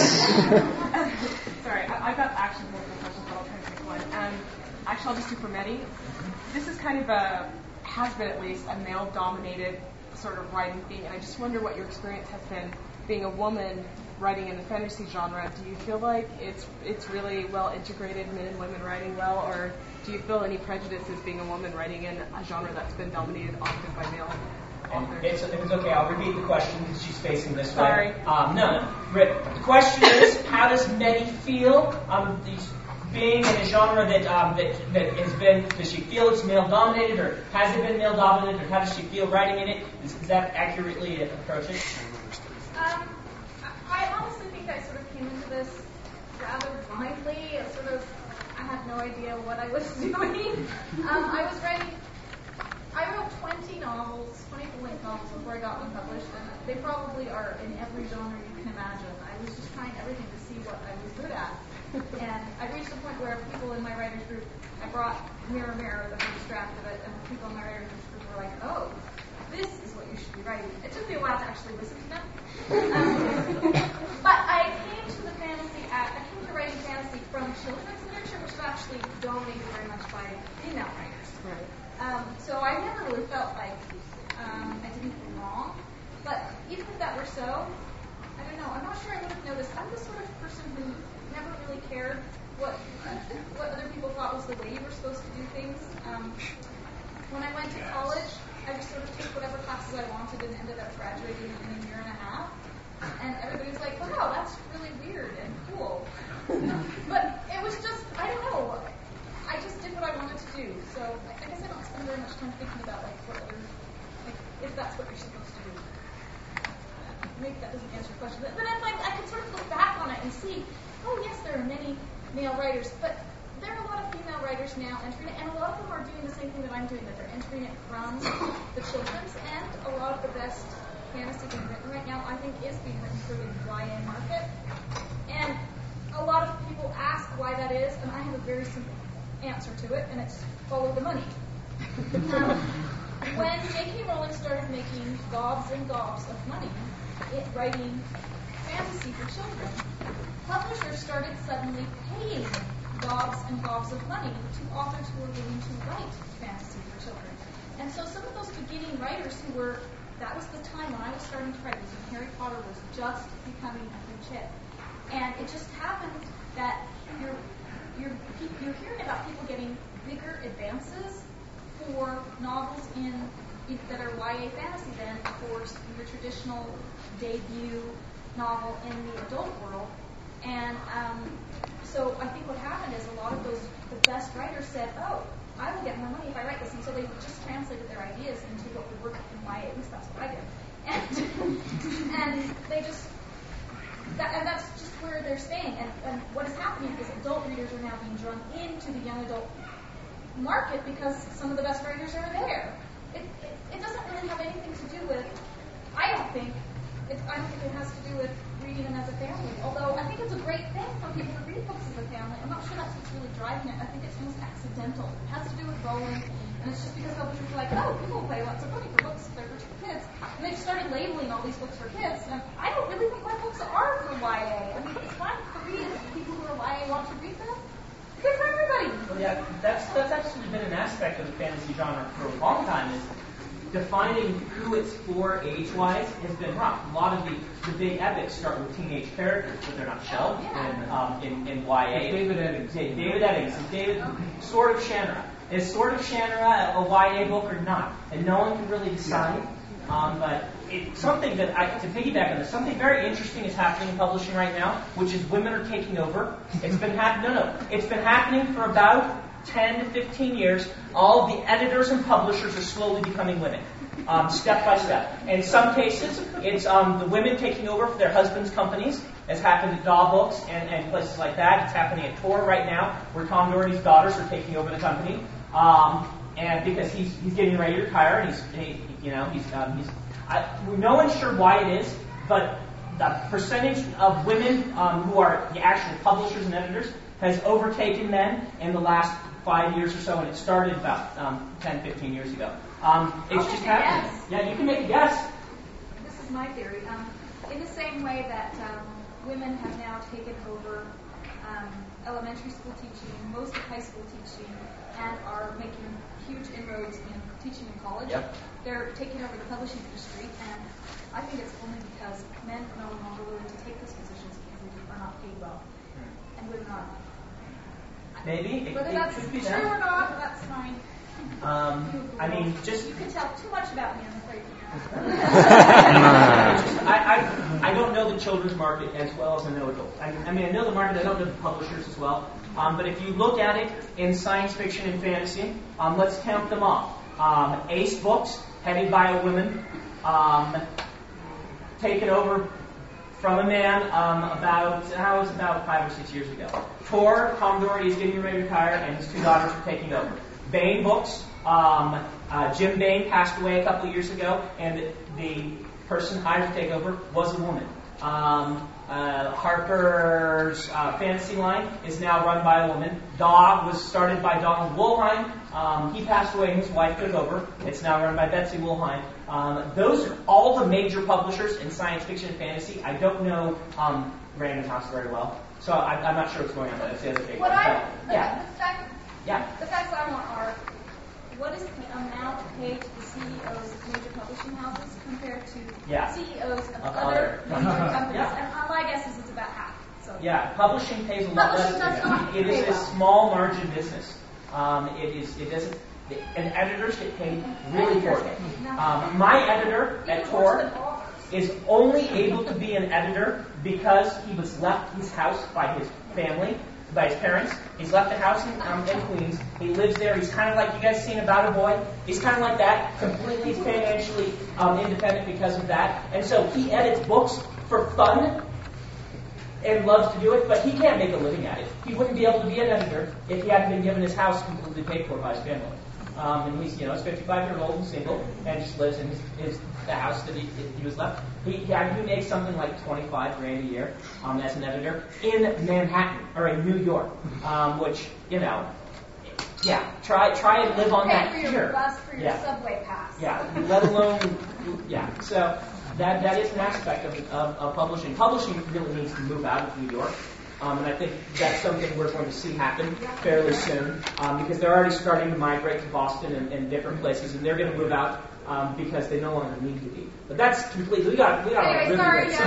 sense. Sorry, I, I've got actually multiple questions, but I'll try to pick one. Um, actually, I'll just do for Mehdi. This is kind of a, has been at least, a male-dominated sort of writing thing, and I just wonder what your experience has been being a woman writing in the fantasy genre. Do you feel like it's it's really well integrated, men and women writing well, or do you feel any prejudices being a woman writing in a genre that's been dominated often by male authors? It's, if it's okay, I'll repeat the question because she's facing this Sorry. way. Um, no, no. The question is, how does Mehdi feel um, these, being in a genre that um, that that has been? Does she feel it's male dominated, or has it been male dominated, or how does she feel writing in it? Is, is that accurately approaching? Um, I honestly think I sort of came into this rather blindly. It sort of, I had no idea what I was doing. Um, I was writing, I wrote twenty novels, twenty full-length novels before I got one published, and they probably are in every genre you can imagine. I was just trying everything to see what I was good at. And I reached a point where people in my writers group, I brought Mirror Mirror, the first draft of it, and people in my writers group were like, oh, this is what you should be writing. It took me a while to actually listen to them. Um, but I came to the fantasy, uh, I came to writing fantasy from children's literature, which was actually dominated very much by female writers. Right. Um, so I never really felt like um, I did anything wrong. But even if that were so, I don't know, I'm not sure I would have noticed. I'm the sort of person who never really cared what uh, what other people thought was the way you were supposed to do things. Um, when I went to college, I just sort of took whatever classes I wanted and ended up graduating in a year and a half. And everybody was like, wow, that's really weird and cool. But it was just, I don't know, I just did what I wanted to question. But then I, I could sort of look back on it and see, oh yes, there are many male writers, but there are a lot of female writers now entering it, and a lot of them are doing the same thing that I'm doing, that they're entering it from the children's end. A lot of the best fantasy being written right now, I think, is being written for the Y A market. And a lot of people ask why that is, and I have a very simple answer to it, and it's follow the money. um, when J K Rowling started making gobs and gobs of money, it writing fantasy for children, publishers started suddenly paying gobs and gobs of money to authors who were willing to write fantasy for children. And so some of those beginning writers who were, that was the time when I was starting to write, was when Harry Potter was just becoming a huge hit. And it just happened that you're, you're, you're hearing about people getting bigger advances for novels in, in that are Y A fantasy than for your traditional debut novel in the adult world. And um, so I think what happened is a lot of those, the best writers said, oh, I will get more money if I write this. And so they just translated their ideas into what would work in Y A. At least that's what I did. And, and they just, that, and that's just where they're staying. And, and what is happening is adult readers are now being drawn into the young adult market because some of the best writers are there. It, it, it doesn't really have anything to do with, I don't think, it, I don't think it has to do with reading them as a family. Although I think it's a great thing for people to read books as a family. I'm not sure that's what's really driving it. I think it's almost accidental. It has to do with Rowling, and it's just because publishers are like, oh, people pay lots of money for books if they're for kids. And they've started labeling all these books for kids. And I don't really think my books are for Y A. I mean, it's fine for read if people who are Y A want to read them. Good for everybody. Well, yeah, that's that's actually been an aspect of the fantasy genre for a long time. Is defining who it's for age-wise has been rough. A lot of the, the big epics start with teenage characters, but they're not shelved Yeah. in, um, in in Y A. It's David Eddings. Da- David Eddings. And David, Sword of Shannara. Is Sword of Shannara a Y A book or not? And no one can really decide. Um, but it's something that I, to piggyback on this, something very interesting is happening in publishing right now, which is women are taking over. It's been hap- no, no, it's been happening for about ten to fifteen years. All of the editors and publishers are slowly becoming women, um, step by step. In some cases, it's um, the women taking over for their husbands' companies, as happened at Daw Books and, and places like that. It's happening at Tor right now, where Tom Doherty's daughters are taking over the company. Um, and because he's he's getting ready to retire, and he's he, you know he's um, he's I, no one's sure why it is, but the percentage of women um, who are the actual publishers and editors has overtaken men in the last five years or so, and it started about um, ten, fifteen years ago. Um, it's I'll just make a happening. guess. Yeah, you can make a guess. This is my theory. Um, in the same way that um, women have now taken over um, elementary school teaching, most of high school teaching, and are making huge inroads in teaching in college, Yep. they're taking over the publishing industry, and I think it's only because men are no longer willing to take those positions because they are not paid well, and women are. Maybe it, Whether it that's could be true that. or not, that's fine. Um, I mean, just You can tell too much about me, I'm afraid. I, I I don't know the children's market as well as I know adults. I, I mean, I know the market. I don't know the publishers as well. Um, but if you look at it in science fiction and fantasy, um, let's count them off. Um, Ace Books, headed by a woman, um, taken over from a man um, about, that was about five or six years ago. Tor, Tom Doherty is getting ready to retire, and his two daughters are taking over. Baen Books, um, uh, Jim Baen passed away a couple of years ago, and the person hired to take over was a woman. Um, uh, Harper's uh, fantasy line is now run by a woman. Daw was started by Donald Wollheim. Um, he passed away and his wife took over. It's now run by Betsy Wollheim. Um, those are all the major publishers in science fiction and fantasy. I don't know um, Random House very well, so I, I'm not sure what's going on, but it's the other big What one. I, But, yeah, the, fact, yeah. the facts I want are, what is the amount paid to the C E Os of major publishing houses compared to Yeah. C E Os of Of other other major companies? Yeah. And my guess is it's about half. So. Yeah, publishing pays a lot Publishing less. does not It is pay a well. small margin business. Um, it is. It doesn't. And editors get paid really for it. Um, my editor at Even worse Tor than authors. is only able to be an editor because he was left his house by his family, by his parents. He's left the house in, um, in Queens. He lives there. He's kind of like, you guys seen About a Boy? He's kind of like that, completely financially um, independent because of that. And so he edits books for fun and loves to do it, but he can't make a living at it. He wouldn't be able to be an editor if he hadn't been given his house completely paid for by his family. Um, and he's, you know, he's fifty-five years old and single, and just lives in his, his the house that he, he was left. He, he makes something like twenty-five grand a year um, as an editor in Manhattan or in New York, um, which, you know, yeah, try try and live on Pay that for your here. bus, for your Yeah. subway pass. Yeah, let alone, yeah. So that that is an aspect of, of, of publishing. Publishing really needs to move out of New York. Um, and I think that's something we're going to see happen fairly soon um, because they're already starting to migrate to Boston and, and different places, and they're going to move out um, because they no longer need to be. But that's completely, we got, we got Anyway, really sorry, good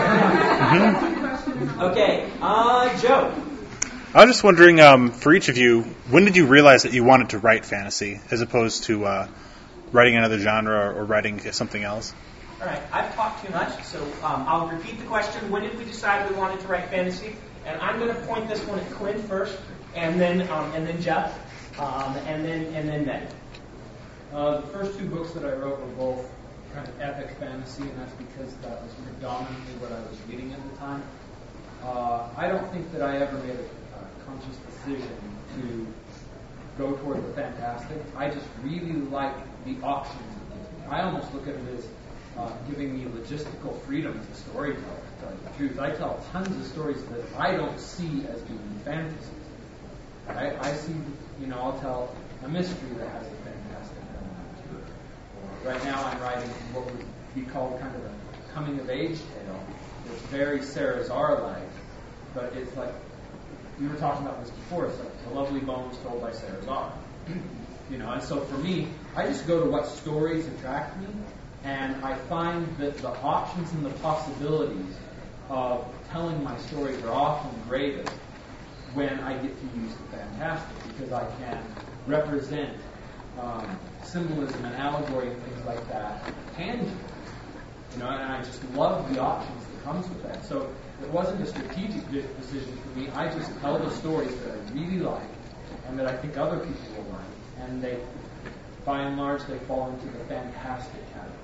yeah. Okay, uh, Joe. I was just wondering, um, for each of you, when did you realize that you wanted to write fantasy as opposed to uh, writing another genre or, or writing something else? All right, I've talked too much, so um, I'll repeat the question. When did we decide we wanted to write fantasy? And I'm going to point this one at Quinn first, and then um, and then Jeff, um, and then and then Ben. Uh, the first two books that I wrote were both kind of epic fantasy, and that's because that was predominantly what I was reading at the time. Uh, I don't think that I ever made a uh, conscious decision to go toward the fantastic. I just really like the options. I almost look at it as uh, giving me logistical freedom as a storyteller. To tell you the truth, I tell tons of stories that I don't see as being fantasies. I, I see, you know, I'll tell a mystery that has a fantastic element to it. Or right now, I'm writing what would be called kind of a coming-of-age tale. It's very Sarah Zara-like, but it's like we were talking about this before. It's like The Lovely Bones told by Sarah Zara. You know, and so for me, I just go to what stories attract me, and I find that the options and the possibilities of telling my stories are often greatest when I get to use the fantastic, because I can represent um, symbolism and allegory and things like that tangibly. You know, and I just love the options that comes with that. So it wasn't a strategic decision for me. I just tell the stories that I really like and that I think other people will like, and they, by and large, they fall into the fantastic category.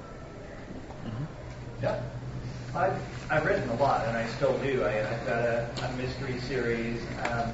Mm-hmm. Yeah. I've, I've written a lot, and I still do. I, I've got a, a mystery series. Um,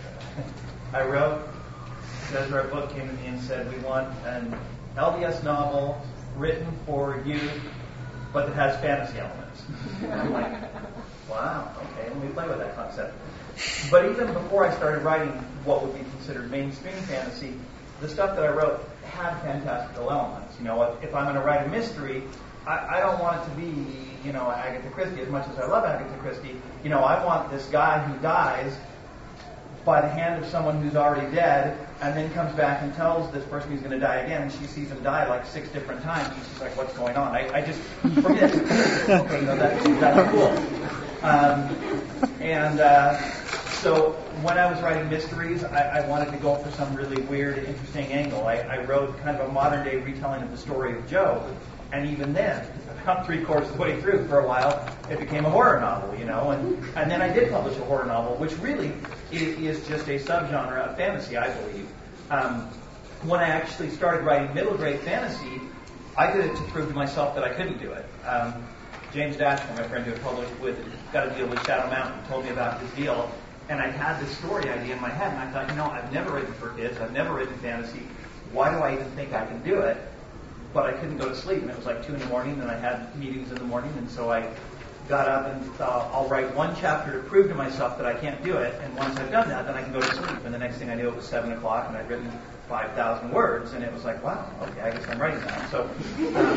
I wrote, Desiree Book came to me and said, we want an L D S novel written for youth, but that has fantasy elements. And I'm like, wow, okay, let me play with that concept. But even before I started writing what would be considered mainstream fantasy, the stuff that I wrote had fantastical elements. You know, if, if I'm going to write a mystery, I, I don't want it to be, you know, Agatha Christie. As much as I love Agatha Christie, you know, I want this guy who dies by the hand of someone who's already dead, and then comes back and tells this person he's going to die again, and she sees him die like six different times, and she's like, what's going on? I, I just, for me, that's, okay, no, that's, that's cool. Um, and uh, so when I was writing mysteries, I, I wanted to go for some really weird, interesting angle. I, I wrote kind of a modern-day retelling of the story of Job, and even then, about three-quarters of the way through, for a while, it became a horror novel, you know, and, and then I did publish a horror novel, which really is, is just a subgenre of fantasy, I believe. Um, when I actually started writing middle-grade fantasy, I did it to prove to myself that I couldn't do it. Um, James Dashmore, my friend who had published with, got a deal with Shadow Mountain, told me about his deal, and I had this story idea in my head, and I thought, you know, I've never written for kids, I've never written fantasy, why do I even think I can do it? But I couldn't go to sleep, and it was like two in the morning, and I had meetings in the morning, and so I got up and thought, I'll write one chapter to prove to myself that I can't do it, and once I've done that, then I can go to sleep. And the next thing I knew, it was seven o'clock, and I'd written five thousand words, and it was like, wow, okay, I guess I'm writing now. So, um,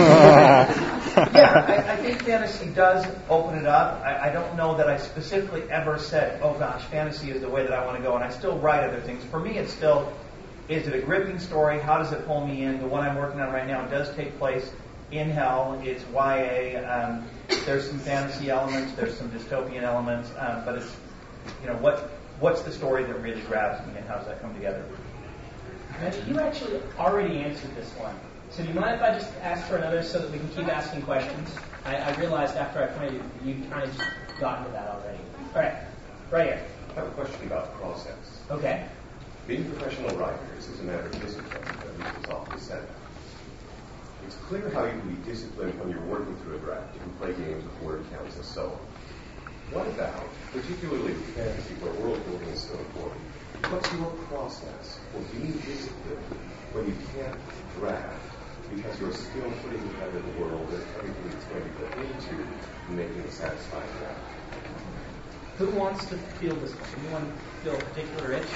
yeah, I, I think fantasy does open it up. I, I don't know that I specifically ever said, oh gosh, fantasy is the way that I want to go, and I still write other things. For me, it's still, is it a gripping story? How does it pull me in? The one I'm working on right now does take place in hell. It's Y A. Um, there's some fantasy elements. There's some dystopian elements. Um, but it's, you know, what what's the story that really grabs me, and how does that come together? Reggie, you actually already answered this one. So do you mind if I just ask for another so that we can keep asking questions? I, I realized after I pointed, you kind of just got into that already. All right, right here. I have a question about process. Okay. Being professional writers is a matter of discipline, that is often said. It's clear how you can be disciplined when you're working through a draft. You can play games with word counts and so on. What about, particularly in fantasy where world building is so important, what's your process for being disciplined when you can't draft because you're still putting together the world and everything that's going to go into making a satisfying draft? Who wants to field this one? Anyone feel a particular itch?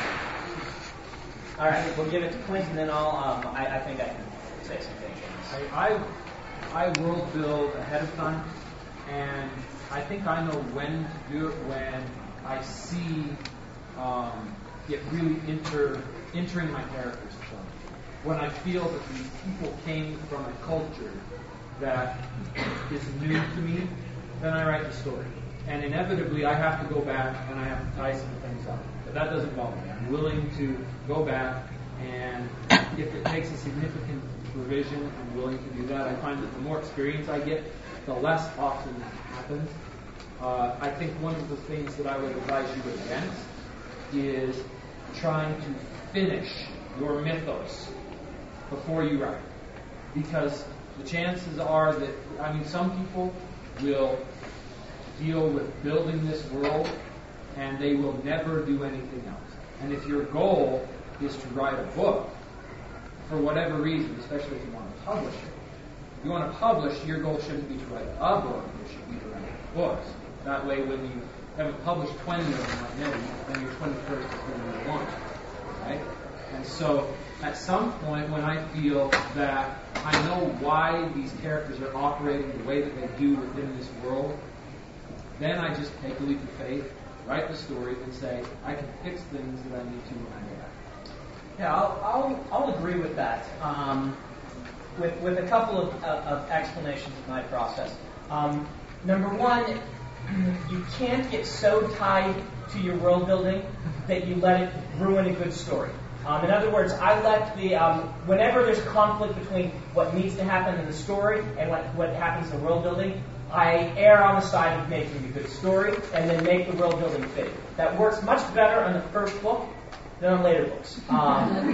All right, we'll give it to Clint, and then I'll. Um, I, I think I can say some things. I, I I world build ahead of time, and I think I know when to do it when I see um, it really enter entering my characters. When I feel that these people came from a culture that is new to me, then I write the story. And inevitably, I have to go back and I have to tie some things up. But that doesn't bother me. I'm willing to go back, and if it takes a significant revision, I'm willing to do that. I find that the more experience I get, the less often that happens. Uh, I think one of the things that I would advise you against is trying to finish your mythos before you write. Because the chances are that, I mean, some people will deal with building this world and they will never do anything else. And if your goal is to write a book, for whatever reason, especially if you want to publish it, if you want to publish, your goal shouldn't be to write a book, it should be to write books. That way, when you haven't published twenty of them like many, then your twenty-first is going to be one. Right? And so, at some point, when I feel that I know why these characters are operating the way that they do within this world, then I just take a leap of faith, write the story, and say, I can fix things that I need to when I go back. Yeah, I'll, I'll, I'll agree with that. Um, with, with a couple of, of, of explanations of my process. Um, number one, you can't get so tied to your world building that you let it ruin a good story. Um, in other words, I let the, um, whenever there's conflict between what needs to happen in the story and what, what happens in world building, I err on the side of making a good story and then make the world building fit. That works much better on the first book than on later books. Um, you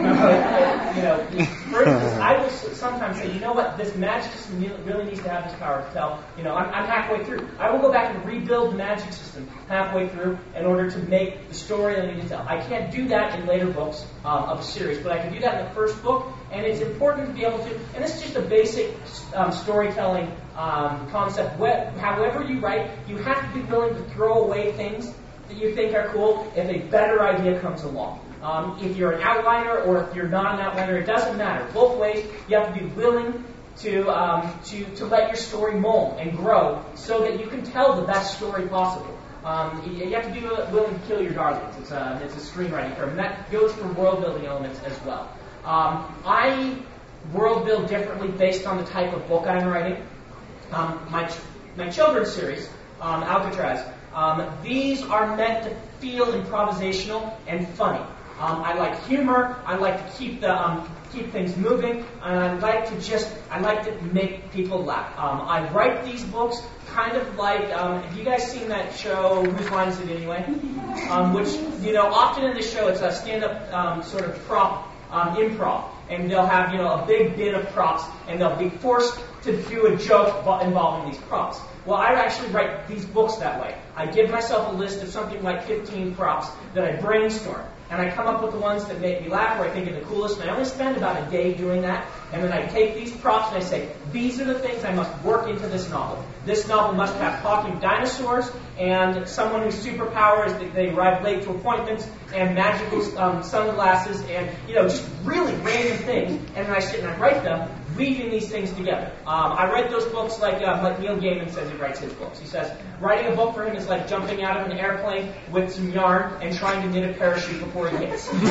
know, for instance, I will sometimes say, you know what, this magic system really needs to have this power to tell. You know, I'm, I'm halfway through. I will go back and rebuild the magic system halfway through in order to make the story that I need to tell. I can't do that in later books um, of a series, but I can do that in the first book, and it's important to be able to, and this is just a basic um, storytelling um, concept. However you write, you have to be willing to throw away things that you think are cool if a better idea comes along. Um, if you're an outliner or if you're not an outliner, it doesn't matter. Both ways, you have to be willing to um, to to let your story mold and grow so that you can tell the best story possible. Um, you, you have to be willing to kill your darlings. It's a, it's a screenwriting term, and that goes for world building elements as well. Um, I world build differently based on the type of book I'm writing. Um, my my children's series, um, Alcatraz, um, these are meant to feel improvisational and funny. Um, I like humor. I like to keep the um, keep things moving, and I like to just I like to make people laugh. Um, I write these books kind of like um, have you guys seen that show Whose Line Is It Anyway? Um, which you know often in the show it's a stand-up um, sort of prop um, improv, and they'll have you know a big bit of props, and they'll be forced to do a joke involving these props. Well, I actually write these books that way. I give myself a list of something like fifteen props that I brainstorm. And I come up with the ones that make me laugh or I think are the coolest. And I only spend about a day doing that. And then I take these props and I say, these are the things I must work into this novel. This novel must have talking dinosaurs and someone whose superpower is that they arrive late to appointments and magical um, sunglasses and, you know, just really random things. And then I sit and I write them, weaving these things together. Um, I write those books like, uh, like Neil Gaiman says he writes his books. He says writing a book for him is like jumping out of an airplane with some yarn and trying to knit a parachute before he hits. uh,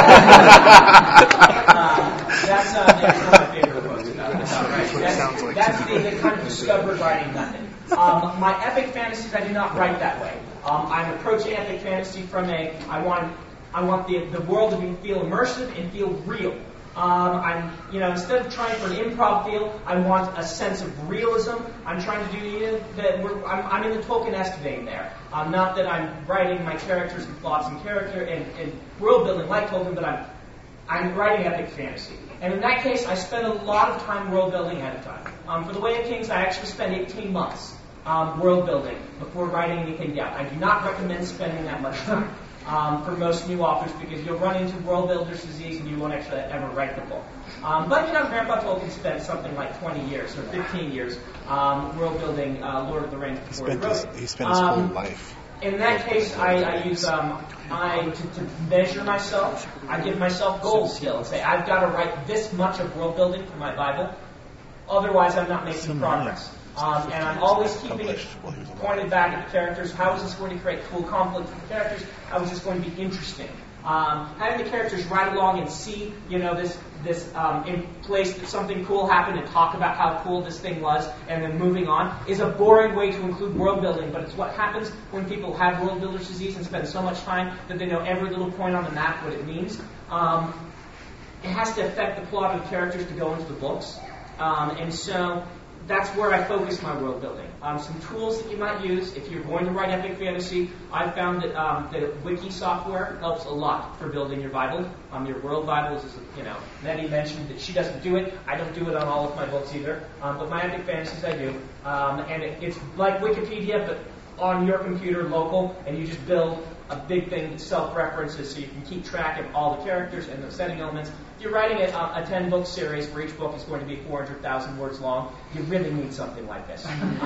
that's, uh, that's one of my favorite books. Uh, right. That's, like that's the, the kind of discovered writing method. Um, my epic fantasies, I do not write that way. Um, I'm approaching epic fantasy from a, I want, I want the, the world to be, feel immersive and feel real. Um, I'm, you know, instead of trying for an improv feel, I want a sense of realism. I'm trying to do, you know, that we're, I'm, I'm in the Tolkien-esque vein there. Um, not that I'm writing my characters and plots and character and, and world building like Tolkien, but I'm, I'm writing epic fantasy. And in that case, I spend a lot of time world building ahead of time. Um, for The Way of Kings, I actually spent eighteen months um, world building before writing anything down. I do not recommend spending that much time um, for most new authors because you'll run into world builder's disease and you won't actually ever write the book. Um, but, you know, Grandpa Tolkien spent something like twenty years or fifteen years um, world building uh, Lord of the Rings before he, he spent wrote his, it. he spent his um, whole life. In that case, I, I use um, I to, to measure myself. I give myself goals still and say I've got to write this much of world building for my Bible. Otherwise, I'm not making progress. Um, and I'm always keeping it pointed back at the characters. How is this going to create cool conflict for the characters? How is this going to be interesting? Um, having the characters ride along and see, you know, this this um, in place that something cool happened and talk about how cool this thing was, and then moving on is a boring way to include world building. But it's what happens when people have world builder's disease and spend so much time that they know every little point on the map what it means. Um, it has to affect the plot of the characters to go into the books, um, and so that's where I focus my world building. Um, some tools that you might use if you're going to write epic fantasy. I've found that um, that wiki software helps a lot for building your Bible. Um, your world Bibles is, you know, Nettie mentioned that she doesn't do it. I don't do it on all of my books either. Um, but my epic fantasies I do. Um, and it, it's like Wikipedia, but on your computer, local, and you just build a big thing that self-references so you can keep track of all the characters and the setting elements. If you're writing a, a ten-book series where each book is going to be four hundred thousand words long, you really need something like this. Um,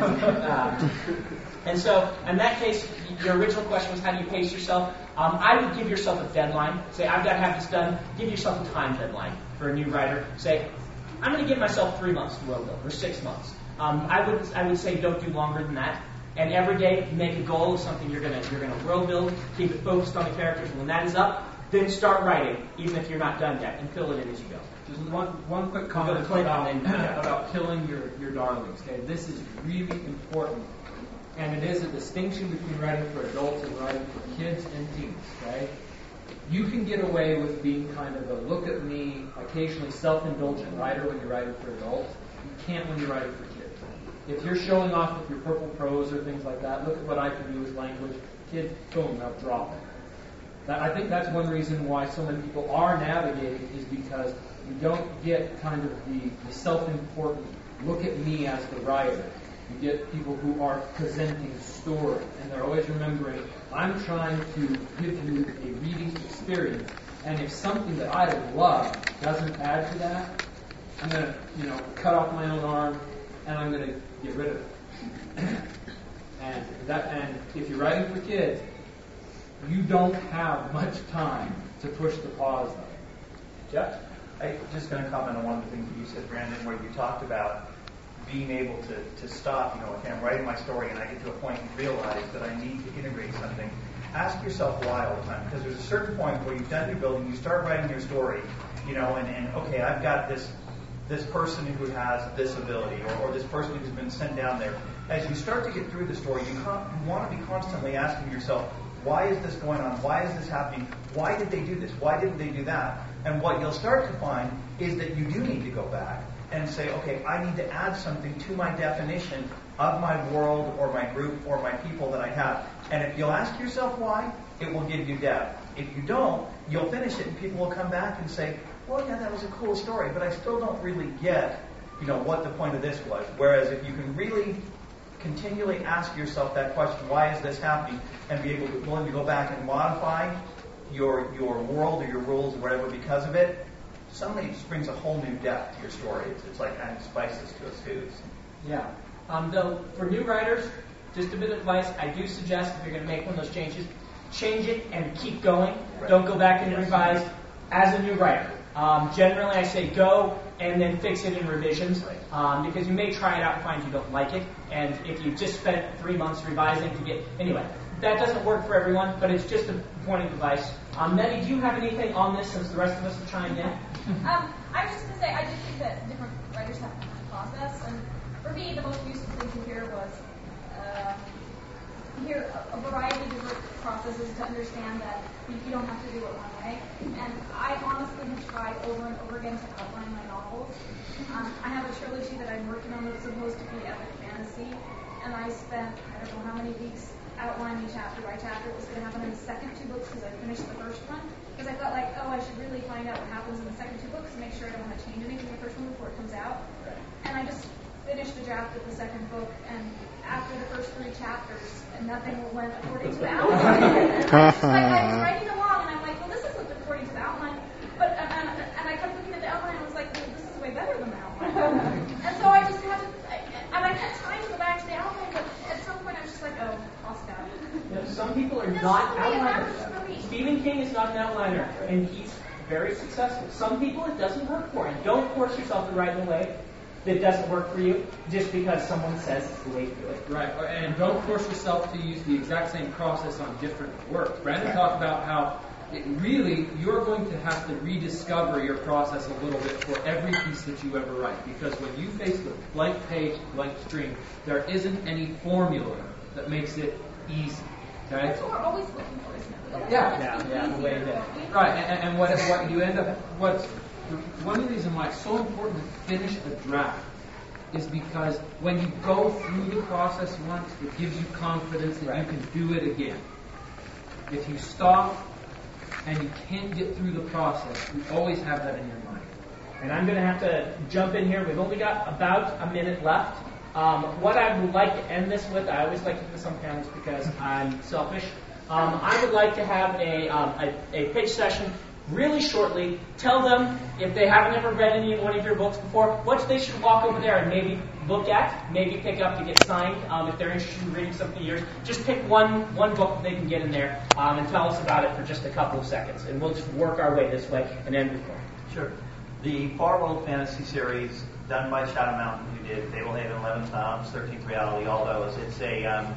um, and so, in that case, your original question was how do you pace yourself? Um, I would give yourself a deadline. Say, I've got to have this done. Give yourself a time deadline for a new writer. Say, I'm going to give myself three months to world build, or six months. Um, I would I would say don't do longer than that. And every day, make a goal of something you're gonna you're gonna world build. Keep it focused on the characters. And when that is up, then start writing, even if you're not done yet, and fill it in as you go. Just one one quick comment about, about killing your, your darlings. Okay, this is really important, and it is a distinction between writing for adults and writing for kids and teens. Okay, you can get away with being kind of a look at me, occasionally self-indulgent writer when you're writing for adults. You can't when you're writing for kids. If you're showing off with your purple prose or things like that, look at what I can do with language. Kids, boom, they'll drop it. That, I think that's one reason why so many people are navigating is because you don't get kind of the, the self-important, look at me as the writer. You get people who are presenting story, and they're always remembering, I'm trying to give you a reading experience, and if something that I love doesn't add to that, I'm going to, you know, cut off my own arm, and I'm going to get rid of it. and that, and if you're writing for kids, you don't have much time to push the pause button. Jeff? I'm just going to comment on one of the things that you said, Brandon, where you talked about being able to, to stop, you know, okay, I'm writing my story and I get to a point and realize that I need to integrate something. Ask yourself why all the time, because there's a certain point where you've done your building, you start writing your story, you know, and, and okay, I've got this this person who has this ability, or, or this person who's been sent down there. As you start to get through the story, you, con- you want to be constantly asking yourself, why is this going on? Why is this happening? Why did they do this? Why didn't they do that? And what you'll start to find is that you do need to go back and say, okay, I need to add something to my definition of my world or my group or my people that I have. And if you'll ask yourself why, it will give you depth. If you don't, you'll finish it and people will come back and say, well, yeah, that was a cool story, but I still don't really get, you know, what the point of this was. Whereas if you can really continually ask yourself that question, why is this happening, and be able to willing to go back and modify your your world or your rules or whatever because of it, suddenly it just brings a whole new depth to your story. It's, it's like adding spices to a stew. Yeah. Um, though, for new writers, just a bit of advice, I do suggest if you're going to make one of those changes, change it and keep going. Right. Don't go back and yes. revise as a new writer. Um, generally, I say go and then fix it in revisions, um, because you may try it out and find you don't like it. And if you just spent three months revising to get... Anyway, that doesn't work for everyone, but it's just a point of advice. Um, Nettie, do you have anything on this since the rest of us have chimed in? Um, I was just going to say, I did think that different writers have different process. And for me, the most useful thing to hear was uh, hear a, a variety of different processes to understand that you don't have to do it one way. And I honestly have tried over and over again to outline my novels. Um, I have a trilogy that I'm working on that's supposed to be epic fantasy, and I spent, I don't know how many weeks outlining chapter by chapter what was going to happen in the second two books because I finished the first one. because I felt like, oh, I should really find out what happens in the second two books to make sure I don't want to change anything in the first one before it comes out. And I just finished the draft of the second book, and after the first three chapters, nothing went according to the outline. Like, I was writing along, and I'm like, well, this isn't according to the outline. But uh, and, and I kept looking at the outline, and I was like, well, this is way better than the outline. And so I just had to, I, and I had time to go back to the outline, but at some point I was just like, oh, I'll stop. You know, some people are That's not so outliners. Stephen King is not an outliner, and he's very successful. Some people it doesn't work for, and don't force yourself to write in a way that doesn't work for you just because someone says it's the way to do it. Right, and don't force yourself to use the exact same process on different works. Brandon talked about how it really you're going to have to rediscover your process a little bit for every piece that you ever write, because when you face the blank page, blank stream, there isn't any formula that makes it easy. Okay? That's what we're always looking for, isn't it? Yeah, yeah, yeah, the way that. Right, and, and what what you end up what's one of the reasons why it's so important to finish a draft is because when you go through the process once, it gives you confidence that you can do it again. If you stop and you can't get through the process, you always have that in your mind. And I'm going to have to jump in here. We've only got about a minute left. Um, what I would like to end this with, I always like to do this on panels because I'm selfish. Um, I would like to have a, um, a, a pitch session really shortly. Tell them, if they haven't ever read any one of your books before, what they should walk over there and maybe look at, maybe pick up to get signed. Um, if they're interested in reading something of yours, just pick one one book that they can get in there um, and tell us about it for just a couple of seconds. And we'll just work our way this way and end with one. Sure. The Far World Fantasy series done by Shadow Mountain, who did Fablehaven, Eleven Thumbs, thirteenth Reality, all those. It's a um,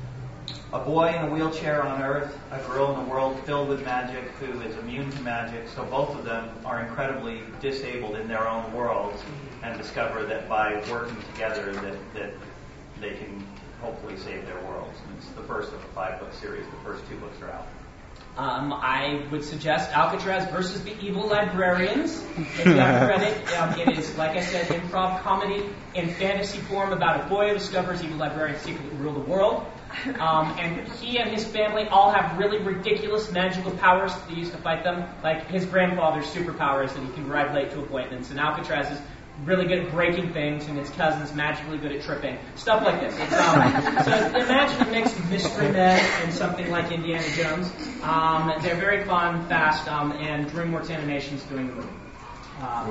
a boy in a wheelchair on Earth, a girl in a world filled with magic who is immune to magic. So both of them are incredibly disabled in their own worlds, and discover that by working together that, that they can hopefully save their worlds. And it's the first of a five-book series. The first two books are out. Um, I would suggest Alcatraz versus the Evil Librarians. If you haven't read it, um, it is, like I said, improv comedy in fantasy form about a boy who discovers evil librarians secretly rule the world. Um, and he and his family all have really ridiculous magical powers that they use to fight them. Like his grandfather's superpower is that he can arrive late to appointments, and Alcatraz is really good at breaking things, and his cousin's magically good at tripping. Stuff like this. It's, um, so imagine a mix of Mystery Men and something like Indiana Jones. Um, they're very fun, fast, um, and DreamWorks Animation's doing the movie. Um,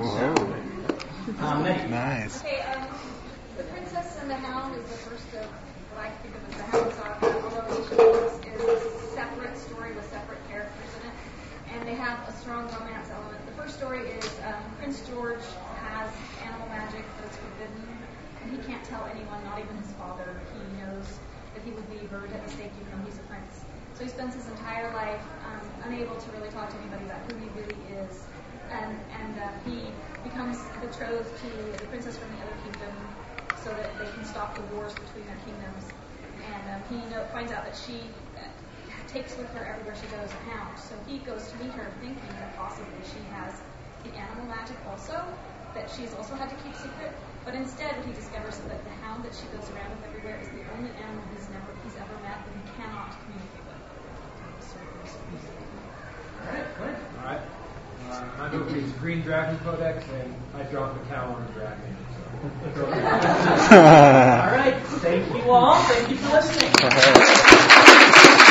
so, um, nice. Okay, um, The Princess and the Hound is the first of what I think of as the Hound saga, although each book is a separate story with separate characters in it, and they have a strong romance element. The first story is um, Prince George has animal magic that's forbidden, and he can't tell anyone, not even his father. He knows that he would be burned at the stake even though he's a prince. So he spends his entire life um, unable to really talk to anybody about who he really is, and, and uh, he becomes betrothed to the princess from the other kingdom so that they can stop the wars between their kingdoms. And um, he know, finds out that she uh, takes with her everywhere she goes a hound. So he goes to meet her thinking that possibly she has the animal magic also, that she's also had to keep secret, but instead what he discovers is that the hound that she goes around with everywhere is the only animal he's never he's ever met that he cannot communicate with. So, All right, good. All right. Uh, my book is Green Dragon Codex, and I drop a cow on a dragon. So. All right. Thank you all. Thank you for listening.